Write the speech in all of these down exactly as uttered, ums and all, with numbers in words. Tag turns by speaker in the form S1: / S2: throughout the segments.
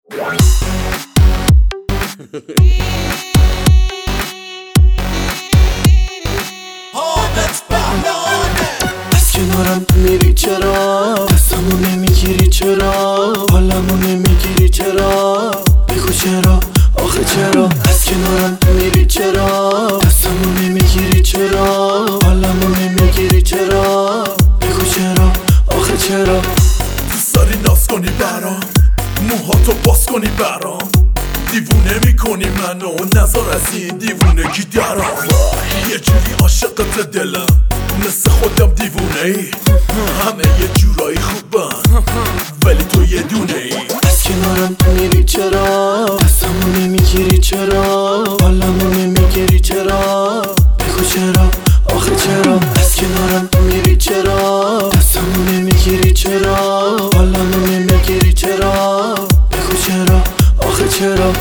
S1: از کنارم میری چرا؟ دستمو نمیگیری چرا؟ حالمو نمیگیری چرا؟ بگو چرا؟ آخه چرا؟ از کنارم میری چرا؟ دستمو نمیگیری چرا؟ حالمو نمیگیری چرا؟ بگو چرا؟ آخه چرا؟
S2: دوست داری ناز کنی برام، موهاتو باز کنی برام، دیوونه میکنی منو، نظر از این دیوونگی درام. یه جوری عاشقت دلم، مثل خودم دیوونه ای، همه یه جورایی خوبن ولی تو یه دونه ای.
S1: از کنارم میری چرا؟ دستمو نمیگیری چرا؟ حالمو نمیگیری چرا؟ بگو چرا؟ آخه چرا؟ از کنارم میری چرا؟ دستمو نمیگیری چرا؟ حالمو نمیگیری چرا؟ بگو چرا؟ آخه چرا؟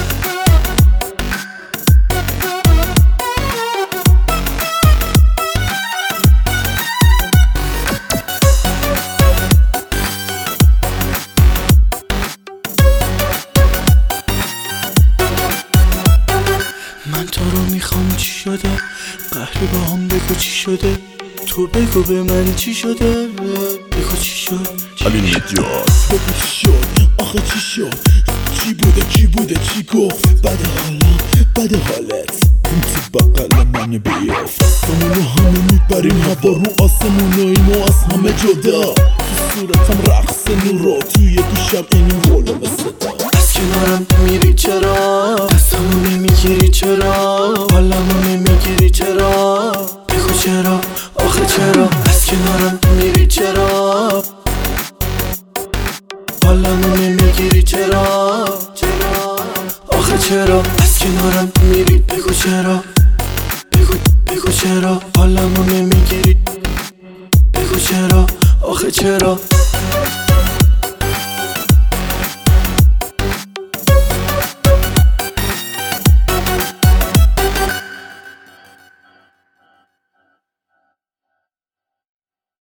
S1: من تو رو میخوام، چی شده؟ قهری با هم بگو چی شده؟ تو بگو به من چی شده؟ بگو چی شد؟
S2: علی نجات بگو چی شد؟ آخه چی شد؟ چی بوده چی بوده چی گفت؟ بد حالم بد حالت اون تو بقل من بیافت، همونو همه میبریم هوا رو آسمون و اینو از همه جدا، تو صورتم رقص نورا، توی گوشم این رول مثل دا.
S1: از کنارم میری چرا؟ دستمو نمیگیری چرا؟ حالمو نمیگیری چرا؟ بگو چرا؟ آخه چرا؟ از کنارم میری چرا؟ حالمو نمیگیری چرا؟ چرا؟ آخه چرا؟ از کنارم میری، بگو چرا؟ بگو بگو چرا؟ حالمو نمیگیری، بگو چرا؟ آخه چرا؟